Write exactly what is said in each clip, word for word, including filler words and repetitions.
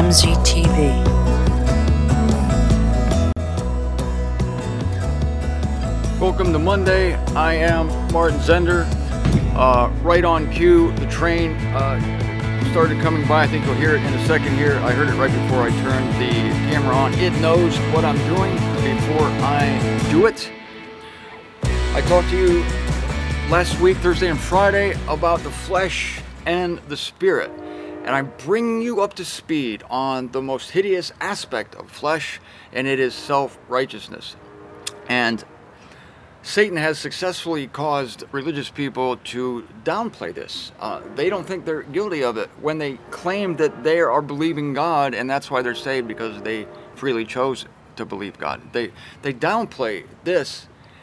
M Z T V. Welcome to Monday. I am Martin Zender. Uh, right on cue, the train uh, started coming by. I think you'll hear it in a second here. I heard it right before I turned the camera on. It knows what I'm doing before I do it. I talked to you last week, Thursday and Friday, about the flesh and the spirit. And I'm bringing you up to speed on the most hideous aspect of flesh, and it is self-righteousness. And Satan has successfully caused religious people to downplay this. Uh, they don't think they're guilty of it when they claim that they are believing God, and that's why they're saved, because they freely chose to believe God. They they downplay this,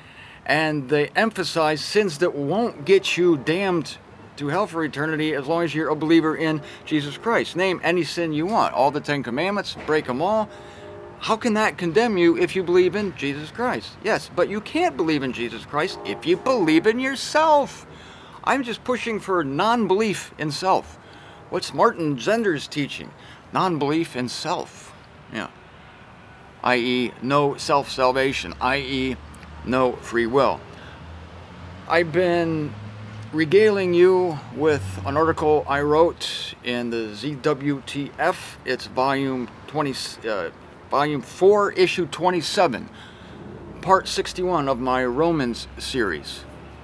and they emphasize sins that won't get you damned to hell for eternity as long as you're a believer in Jesus Christ. Name any sin you want. All the Ten Commandments, break them all. How can that condemn you if you believe in Jesus Christ? Yes, but you can't believe in Jesus Christ if you believe in yourself. I'm just pushing for non-belief in self. What's Martin Zender's teaching? Non-belief in self. Yeah. that is no self-salvation, that is no free will. I've been regaling you with an article I wrote in the Z W T F. It's volume twenty, uh, volume four, issue twenty-seven, part sixty-one of my Romans series.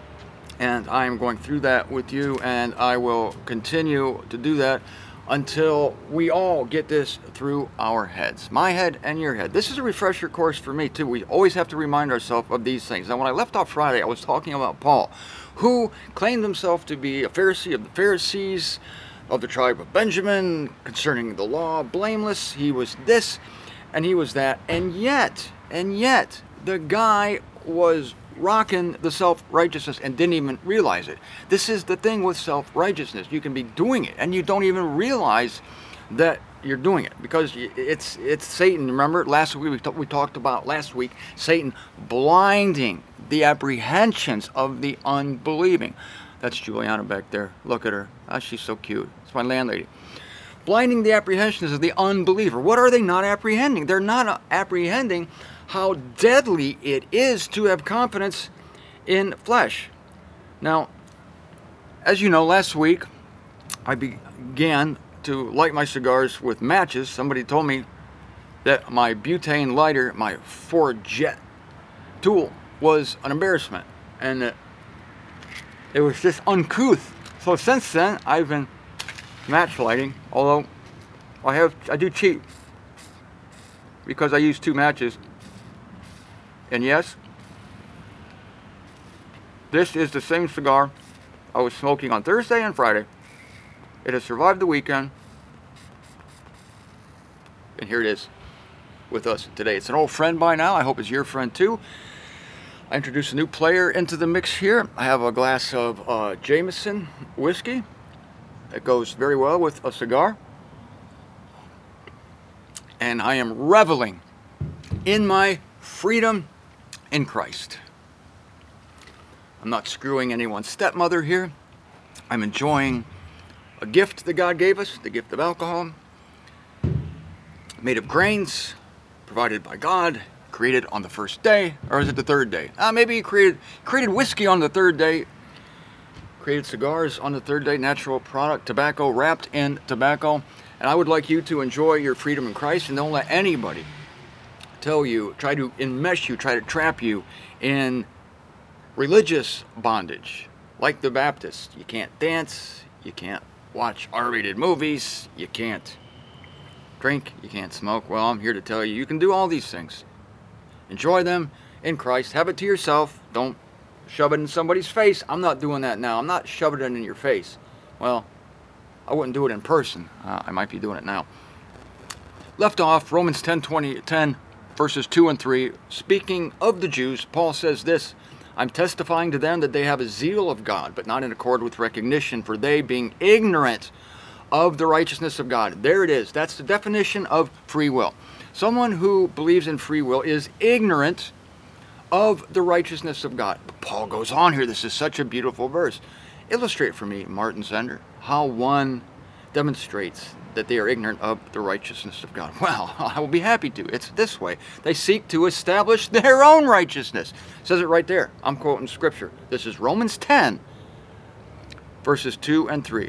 And I am going through that with you, and I will continue to do that until we all get this through our heads. My head and your head. This is a refresher course for me too. We always have to remind ourselves of these things. Now, when I left off Friday, I was talking about Paul, who claimed himself to be a Pharisee of the Pharisees, of the tribe of Benjamin, concerning the law, blameless. He was this and he was that, and yet, and yet, the guy was rocking the self-righteousness and didn't even realize it. This is the thing with self-righteousness. You can be doing it and you don't even realize that you're doing it, because it's it's Satan. Remember last week we, t- we talked about last week Satan blinding the apprehensions of the unbelieving. That's Juliana back there. Look at her. Oh, she's so cute. It's my landlady. Blinding the apprehensions of the unbeliever. What are they not apprehending? They're not apprehending how deadly it is to have confidence in flesh. Now, as you know, last week I began to light my cigars with matches. Somebody told me that my butane lighter, my Ford Jet tool, was an embarrassment, and that it was just uncouth. So since then, I've been match lighting, although I have I do cheat because I use two matches. And yes, this is the same cigar I was smoking on Thursday and Friday. It has survived the weekend, and here it is with us today. It's an old friend by now. I hope it's your friend too. I introduced a new player into the mix here. I have a glass of uh, Jameson whiskey. It goes very well with a cigar. And I am reveling in my freedom in Christ. I'm not screwing anyone's stepmother here. I'm enjoying a gift that God gave us, the gift of alcohol, made of grains, provided by God, created on the first day, or is it the third day? Uh, maybe he created, created whiskey on the third day, created cigars on the third day, natural product, tobacco, wrapped in tobacco. And I would like you to enjoy your freedom in Christ, and don't let anybody tell you, try to enmesh you, try to trap you in religious bondage. Like the Baptists, you can't dance, you can't watch R-rated movies, you can't drink, you can't smoke. Well, I'm here to tell you, you can do all these things. Enjoy them in Christ. Have it to yourself. Don't shove it in somebody's face. I'm not doing that now. I'm not shoving it in your face. Well, I wouldn't do it in person. Uh, I might be doing it now. Left off, Romans ten, twenty, ten, verses two and three. Speaking of the Jews, Paul says this, I'm testifying to them that they have a zeal of God, but not in accord with recognition, for they, being ignorant of the righteousness of God. There it is. That's the definition of free will. Someone who believes in free will is ignorant of the righteousness of God. But Paul goes on here. This is such a beautiful verse. Illustrate for me, Martin Zender, how one demonstrates that they are ignorant of the righteousness of God. Well, I will be happy to. It's this way. They seek to establish their own righteousness. It says it right there. I'm quoting scripture. This is Romans ten, verses two and three.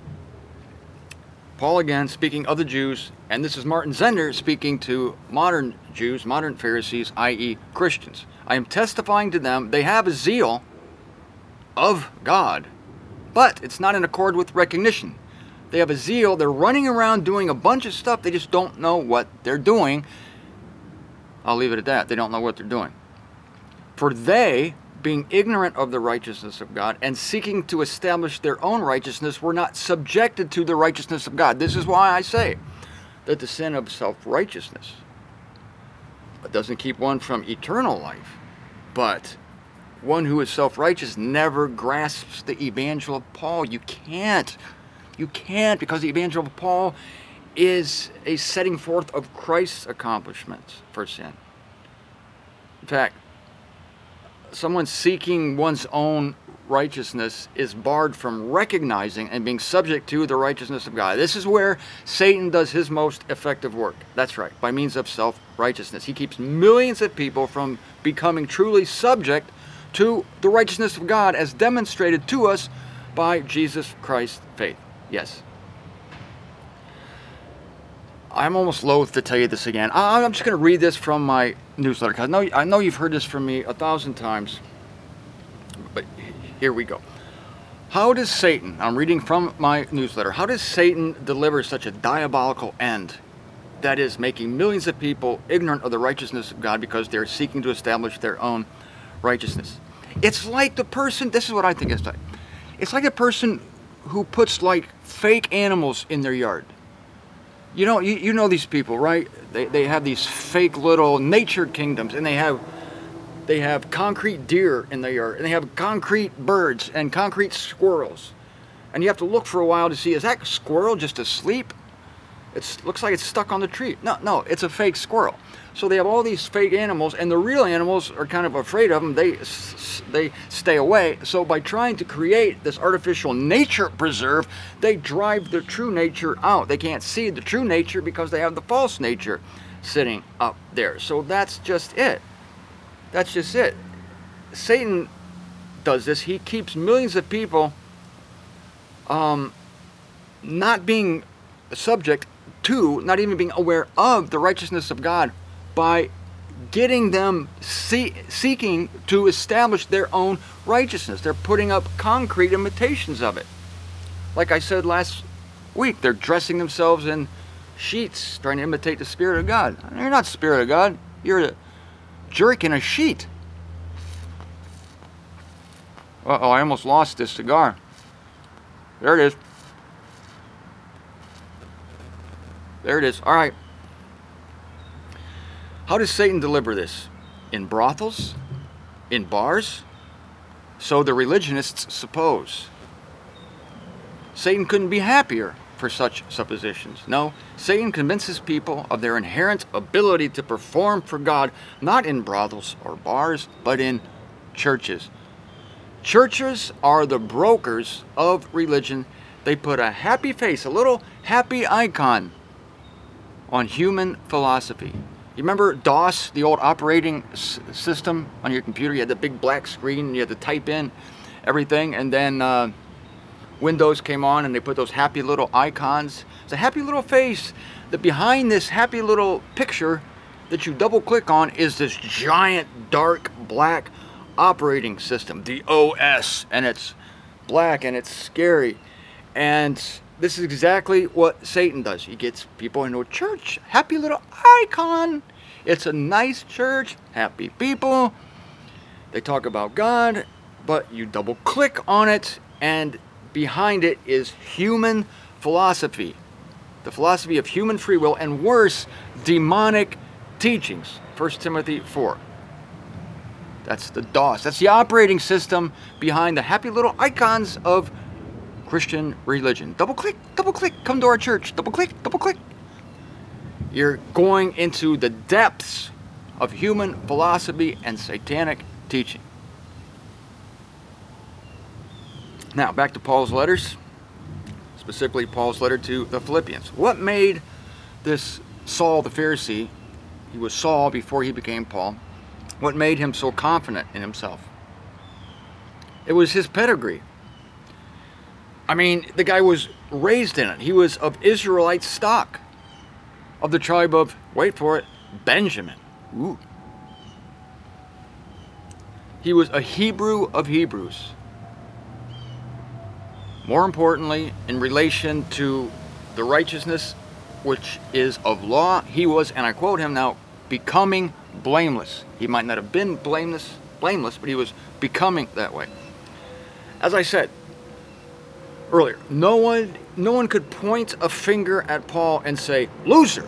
Paul again speaking of the Jews, and this is Martin Zender speaking to modern Jews, modern Pharisees, that is Christians. I am testifying to them, they have a zeal of God, but it's not in accord with recognition. They have a zeal, they're running around doing a bunch of stuff, they just don't know what they're doing. I'll leave it at that. They don't know what they're doing. For they, being ignorant of the righteousness of God and seeking to establish their own righteousness, were not subjected to the righteousness of God. This is why I say that the sin of self-righteousness doesn't keep one from eternal life, but one who is self-righteous never grasps the evangel of Paul. You can't. You can't, because the evangel of Paul is a setting forth of Christ's accomplishments for sin. In fact, someone seeking one's own righteousness is barred from recognizing and being subject to the righteousness of God. This is where Satan does his most effective work. That's right, by means of self-righteousness. He keeps millions of people from becoming truly subject to the righteousness of God as demonstrated to us by Jesus Christ's faith. Yes. I'm almost loath to tell you this again. I'm just going to read this from my newsletter, because I know, I know you've heard this from me a thousand times, but here we go. How does Satan, I'm reading from my newsletter, how does Satan deliver such a diabolical end? That is, making millions of people ignorant of the righteousness of God because they're seeking to establish their own righteousness. It's like the person, this is what I think it's like. It's like a person who puts like fake animals in their yard. You know, you, you know these people, right? They, they have these fake little nature kingdoms, and they have they have concrete deer in their yard, and they have concrete birds and concrete squirrels. And you have to look for a while to see, is that squirrel just asleep? It looks like it's stuck on the tree. No, no, it's a fake squirrel. So they have all these fake animals, and the real animals are kind of afraid of them. They, they stay away. So by trying to create this artificial nature preserve, they drive the true nature out. They can't see the true nature because they have the false nature sitting up there. So that's just it. That's just it. Satan does this. He keeps millions of people um, not being subject to, not even being aware of the righteousness of God, by getting them see, seeking to establish their own righteousness. They're putting up concrete imitations of it. Like I said last week, they're dressing themselves in sheets, trying to imitate the Spirit of God. You're not Spirit of God. You're a jerk in a sheet. Uh-oh, I almost lost this cigar. There it is. There it is. All right. How does Satan deliver this? In brothels? In bars? So the religionists suppose. Satan couldn't be happier for such suppositions. No, Satan convinces people of their inherent ability to perform for God, not in brothels or bars, but in churches. Churches are the brokers of religion. They put a happy face, a little happy icon on human philosophy. You remember DOS, the old operating s system on your computer? You had the big black screen, and you had to type in everything, and then uh, Windows came on, and they put those happy little icons. It's a happy little face. That behind this happy little picture that you double click on is this giant, dark, black operating system, the O S, and it's black and it's scary. And this is exactly what Satan does. He gets people into a church, happy little icon. It's a nice church, happy people. They talk about God, but you double click on it, and behind it is human philosophy. The philosophy of human free will, and worse, demonic teachings. First Timothy four. That's the DOS. That's the operating system behind the happy little icons of Christian religion. Double click, double click, come to our church. Double click, double click. You're going into the depths of human philosophy and satanic teaching. Now, back to Paul's letters. specifically Paul's letter to the Philippians. What made this Saul the Pharisee, he was Saul before he became Paul, what made him so confident in himself? It was his pedigree. I mean, the guy was raised in it. He was of Israelite stock, of the tribe of, wait for it, Benjamin. Ooh. He was a Hebrew of Hebrews. More importantly, in relation to the righteousness which is of law, he was, and I quote him now, becoming blameless. He might not have been blameless, blameless, but he was becoming that way. As I said earlier, no one, no one could point a finger at Paul and say, loser.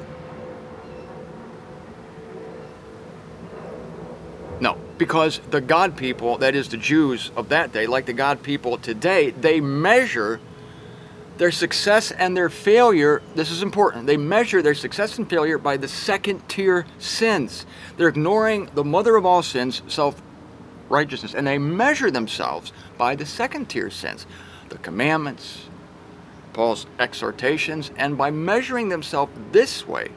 No, because the God people, that is the Jews of that day, like the God people today, they measure their success and their failure. This is important. They measure their success and failure by the second tier sins. They're ignoring the mother of all sins, self-righteousness, and they measure themselves by the second tier sins, the commandments, Paul's exhortations, and by measuring themselves this way,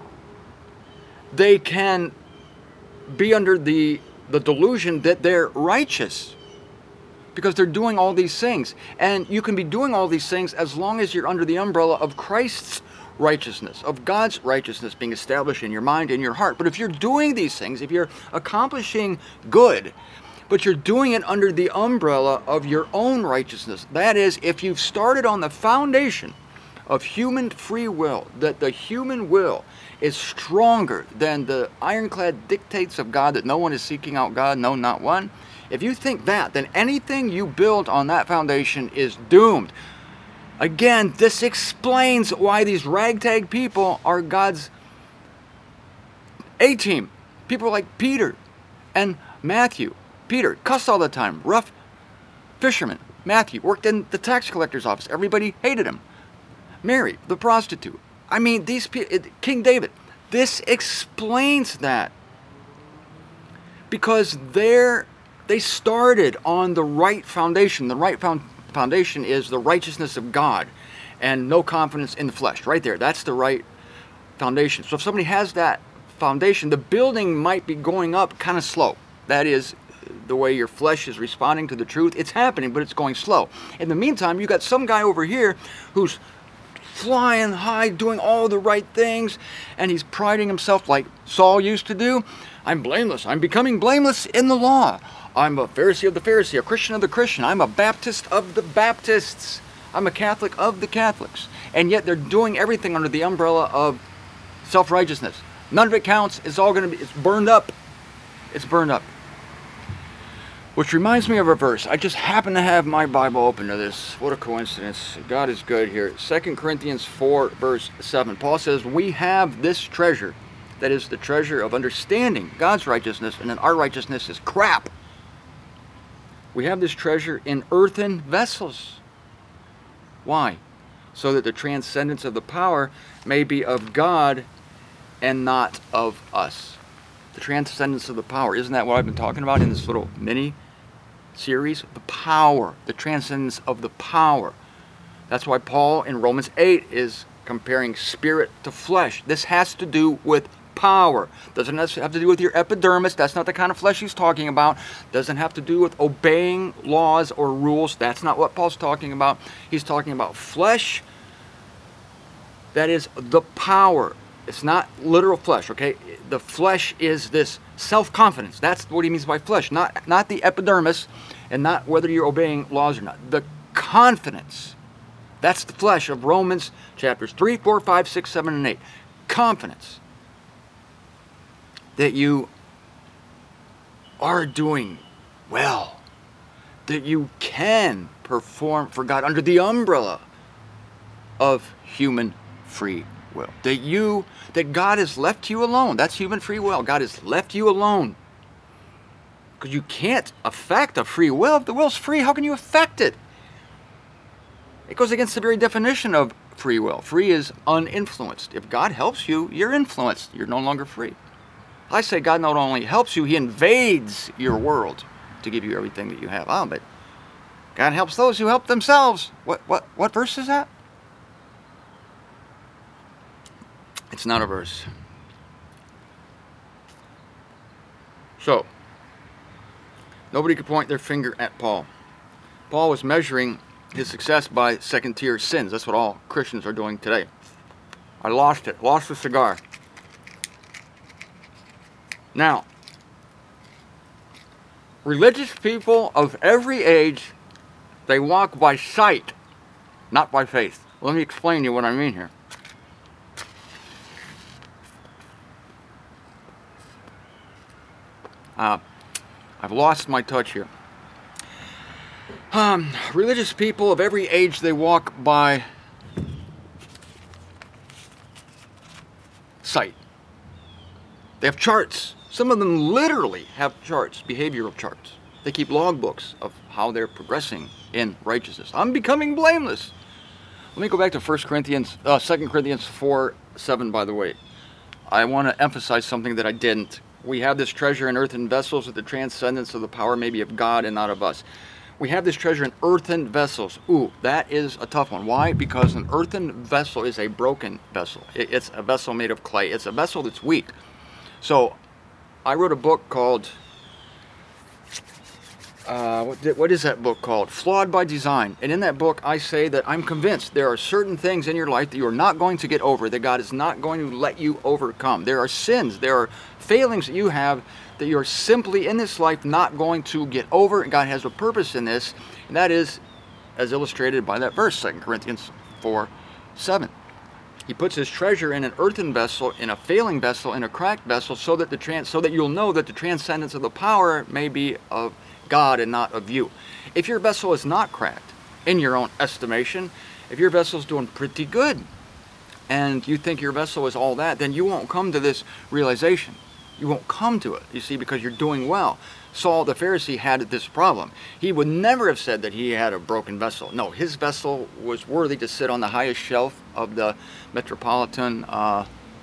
they can be under the, the delusion that they're righteous because they're doing all these things. And you can be doing all these things as long as you're under the umbrella of Christ's righteousness, of God's righteousness being established in your mind and your heart. But if you're doing these things, if you're accomplishing good, but you're doing it under the umbrella of your own righteousness, that is, if you've started on the foundation of human free will, that the human will is stronger than the ironclad dictates of God, that no one is seeking out God, no, not one. If you think that, then anything you build on that foundation is doomed. Again, this explains why these ragtag people are God's A-team. People like Peter and Matthew. Peter, cussed all the time, rough fisherman. Matthew worked in the tax collector's office. Everybody hated him. Mary, the prostitute. I mean, these people, King David. This explains that. Because they're, they started on the right foundation. The right found, foundation is the righteousness of God and no confidence in the flesh. Right there. That's the right foundation. So if somebody has that foundation, the building might be going up kind of slow. That is the way your flesh is responding to the truth. It's happening, but it's going slow. In the meantime, you got some guy over here who's flying high, doing all the right things, and he's priding himself like Saul used to do. I'm blameless. I'm becoming blameless in the law. I'm a Pharisee of the Pharisee, a Christian of the Christian. I'm a Baptist of the Baptists. I'm a Catholic of the Catholics. And yet they're doing everything under the umbrella of self-righteousness. None of it counts. It's all going to be, it's burned up. It's burned up. Which reminds me of a verse. I just happen to have my Bible open to this. What a coincidence. God is good here. Second Corinthians four, verse seven. Paul says, we have this treasure. That is the treasure of understanding God's righteousness, and then our righteousness is crap. We have this treasure in earthen vessels. Why? So that the transcendence of the power may be of God and not of us. The transcendence of the power. Isn't that what I've been talking about in this little mini series? The power. The transcendence of the power. That's why Paul in Romans eight is comparing spirit to flesh. This has to do with power. Doesn't have to do with your epidermis. That's not the kind of flesh he's talking about. Doesn't have to do with obeying laws or rules. That's not what Paul's talking about. He's talking about flesh. That is the power. It's not literal flesh, okay? The flesh is this self-confidence. That's what he means by flesh. Not, not the epidermis, and not whether you're obeying laws or not. The confidence. That's the flesh of Romans chapters three, four, five, six, seven, and eight. Confidence. That you are doing well. That you can perform for God under the umbrella of human free will. That you, that God has left you alone. That's human free will. God has left you alone. Because you can't affect a free will. If the will's free, how can you affect it? It goes against the very definition of free will. Free is uninfluenced. If God helps you, you're influenced. You're no longer free. I say God not only helps you, he invades your world to give you everything that you have. Oh, but God helps those who help themselves. What what what verse is that? It's not a verse. So, nobody could point their finger at Paul. Paul was measuring his success by second-tier sins. That's what all Christians are doing today. I lost it. Lost the cigar. Now, religious people of every age, they walk by sight, not by faith. Let me explain to you what I mean here. Uh, I've lost my touch here. Um, religious people of every age, they walk by sight. They have charts. Some of them literally have charts, behavioral charts. They keep logbooks of how they're progressing in righteousness. I'm becoming blameless. Let me go back to First Corinthians, uh, Second Corinthians four seven, by the way. I want to emphasize something that I didn't. We have this treasure in earthen vessels, that the transcendence of the power may be of God and not of us. We have this treasure in earthen vessels. Ooh, that is a tough one. Why? Because an earthen vessel is a broken vessel. It's a vessel made of clay. It's a vessel that's weak. So, I wrote a book called, uh, what, did, what is that book called? Flawed by Design. And in that book, I say that I'm convinced there are certain things in your life that you are not going to get over, that God is not going to let you overcome. There are sins, there are failings that you have that you're simply in this life not going to get over. God has a purpose in this, and that is as illustrated by that verse, Second Corinthians four seven. He puts his treasure in an earthen vessel, in a failing vessel, in a cracked vessel, so that the trans so that you'll know that the transcendence of the power may be of God and not of you. If your vessel is not cracked, in your own estimation, if your vessel is doing pretty good, and you think your vessel is all that, then you won't come to this realization. You won't come to it, you see, because you're doing well. Saul the Pharisee had this problem. He would never have said that he had a broken vessel. No, his vessel was worthy to sit on the highest shelf of the Metropolitan uh,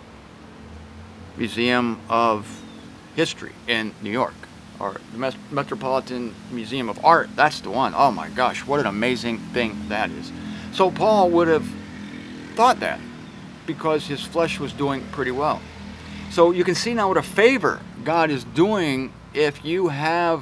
Museum of History in New York, or the Met Metropolitan Museum of Art. That's the one. Oh my gosh, what an amazing thing that is. So Paul would have thought that because his flesh was doing pretty well. So you can see now what a favor God is doing if you have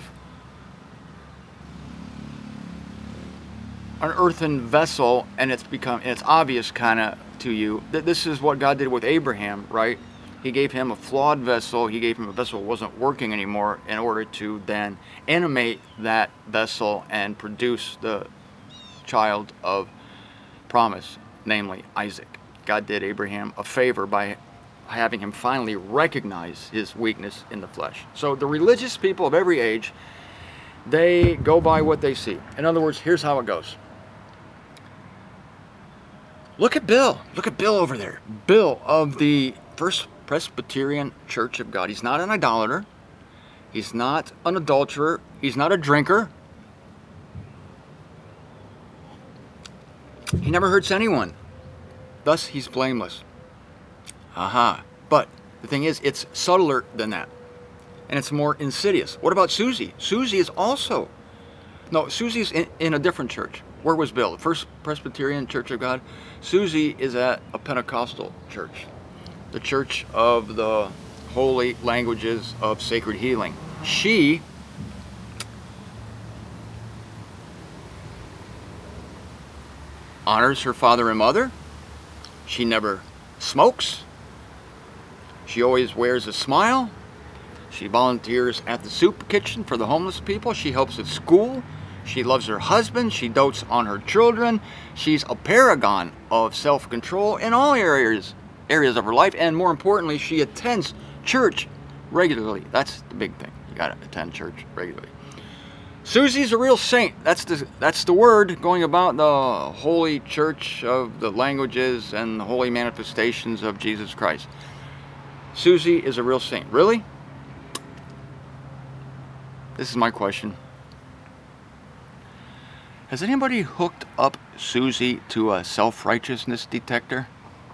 an earthen vessel and it's become, and it's obvious kind of to you that this is what God did with Abraham, right? He gave him a flawed vessel. He gave him a vessel that wasn't working anymore in order to then animate that vessel and produce the child of promise, namely Isaac. God did Abraham a favor by having him finally recognize his weakness in the flesh. So the religious people of every age, they go by what they see. In other words, here's how it goes. Look at Bill. Look at Bill over there. Bill of the First Presbyterian Church of God. He's not an idolater. He's not an adulterer. He's not a drinker. He never hurts anyone. Thus, he's blameless. Aha. But the thing is, it's subtler than that. And it's more insidious. What about Susie? Susie is also... No, Susie's in, in a different church. Where was Bill? The First Presbyterian Church of God? Susie is at a Pentecostal church. The Church of the Holy Languages of Sacred Healing. She... honors her father and mother. She never smokes. She always wears a smile. She volunteers at the soup kitchen for the homeless people. She helps at school. She loves her husband. She dotes on her children. She's a paragon of self-control in all areas areas of her life. And more importantly, she attends church regularly. That's the big thing. You got to attend church regularly. Susie's a real saint. That's the, that's the word going about the holy church of the languages and the holy manifestations of Jesus Christ. Susie is a real saint. Really? This is my question. Has anybody hooked up Susie to a self-righteousness detector?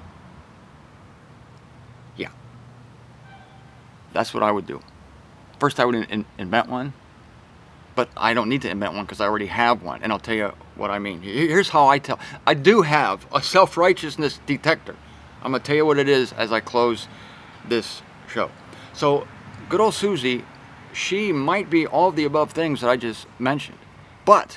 Yeah. That's what I would do. First, I would in invent one. But I don't need to invent one because I already have one. And I'll tell you what I mean. Here's how I tell. I do have a self-righteousness detector. I'm going to tell you what it is as I close this show. So, good old Susie, she might be all of the above things that I just mentioned. But,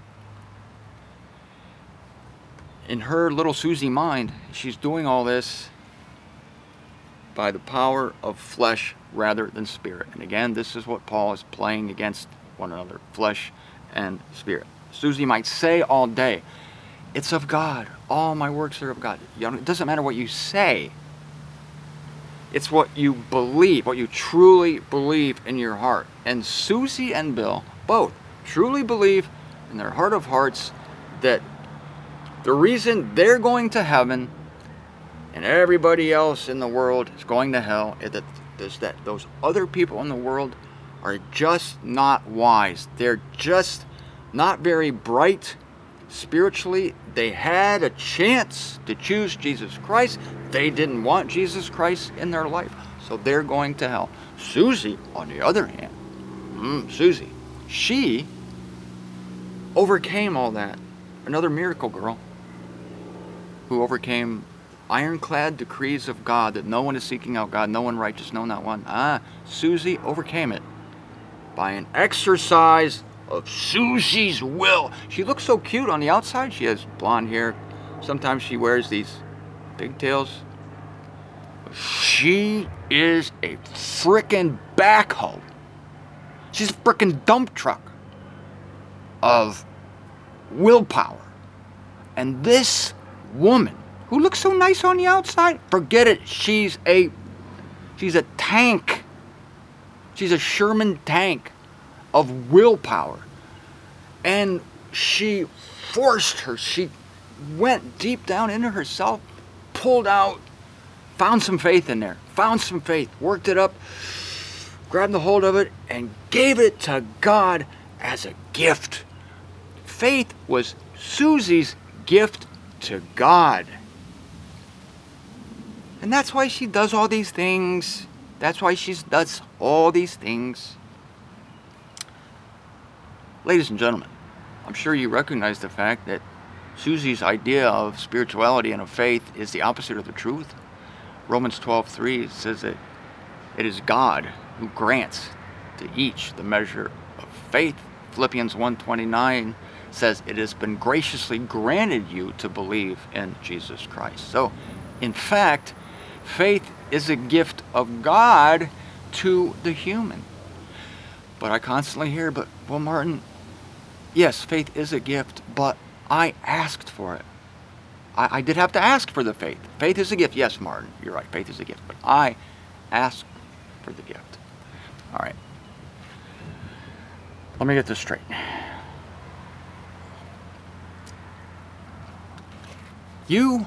in her little Susie mind, she's doing all this by the power of flesh rather than spirit. And again, this is what Paul is playing against one another, flesh and spirit. Susie might say all day, it's of God. All my works are of God. You know, it doesn't matter what you say. It's what you believe, what you truly believe in your heart. And Susie and Bill both truly believe in their heart of hearts that the reason they're going to heaven and everybody else in the world is going to hell is that, is that those other people in the world are just not wise. They're just not very bright spiritually. They had a chance to choose Jesus Christ. They didn't want Jesus Christ in their life, so they're going to hell. Susie, on the other hand, mm, Susie, she overcame all that. Another miracle girl who overcame ironclad decrees of God that no one is seeking out God, no one righteous, no, not one. Ah, Susie overcame it by an exercise of Susie's will. She looks so cute on the outside. She has blonde hair. Sometimes she wears these pigtails. She is a frickin' backhoe. She's a frickin' dump truck of willpower. And this woman, who looks so nice on the outside, forget it. She's a, she's a tank. She's a Sherman tank of willpower. And she forced her. She went deep down into herself, pulled out, found some faith in there, found some faith, worked it up, grabbed the hold of it, and gave it to God as a gift. Faith was Susie's gift to God. And that's why she does all these things. That's why she does all these things. Ladies and gentlemen, I'm sure you recognize the fact that Susie's idea of spirituality and of faith is the opposite of the truth. Romans twelve three says that it is God who grants to each the measure of faith. Philippians one twenty-nine says it has been graciously granted you to believe in Jesus Christ. So, in fact, faith is a gift of God to the human. But I constantly hear, but, well, Martin, yes, faith is a gift, but I asked for it. I, I did have to ask for the faith. Faith is a gift. Yes, Martin, you're right. Faith is a gift. But I asked for the gift. All right. Let me get this straight. You,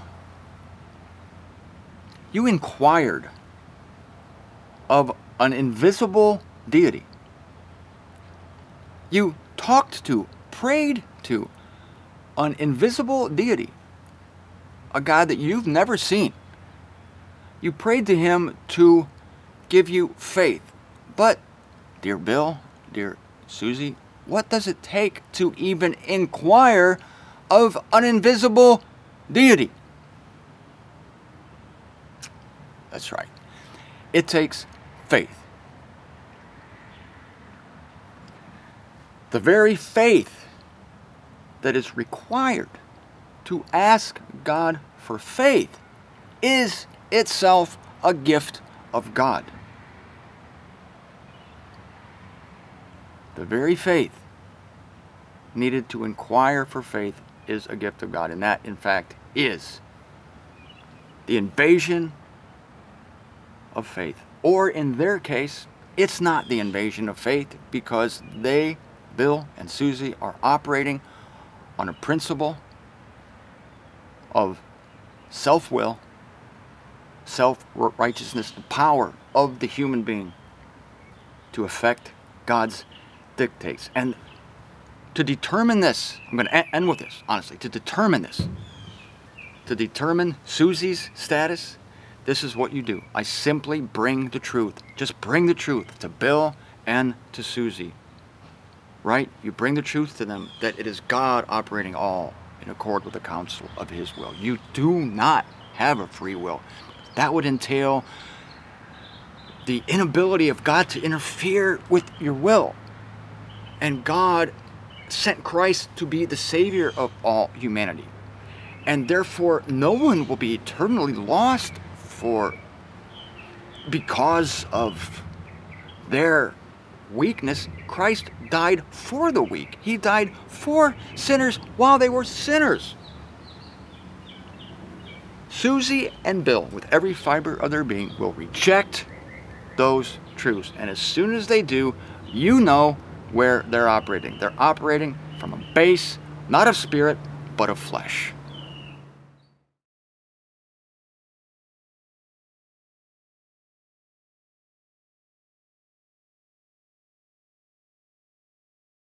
you inquired of an invisible deity. You talked to, prayed to an invisible deity, a God that you've never seen. You prayed to him to give you faith. But, dear Bill, dear Susie, what does it take to even inquire of an invisible deity? That's right. It takes faith. The very faith that is required to ask God for faith is itself a gift of God. The very faith needed to inquire for faith is a gift of God. And that, in fact, is the invasion of faith. Or in their case, it's not the invasion of faith because they, Bill and Susie, are operating on a principle of self-will, self-righteousness, the power of the human being to affect God's dictates. And to determine this, I'm going to end with this, honestly, to determine this, to determine Susie's status, this is what you do. I simply bring the truth. Just bring the truth to Bill and to Susie. Right? You bring the truth to them that it is God operating all in accord with the counsel of his will. You do not have a free will. That would entail the inability of God to interfere with your will. And God sent Christ to be the Savior of all humanity. And therefore, no one will be eternally lost for because of their weakness. Christ died for the weak. He died for sinners while they were sinners. Susie and Bill, with every fiber of their being, will reject those truths. And as soon as they do, you know where they're operating. They're operating from a base, not of spirit, but of flesh.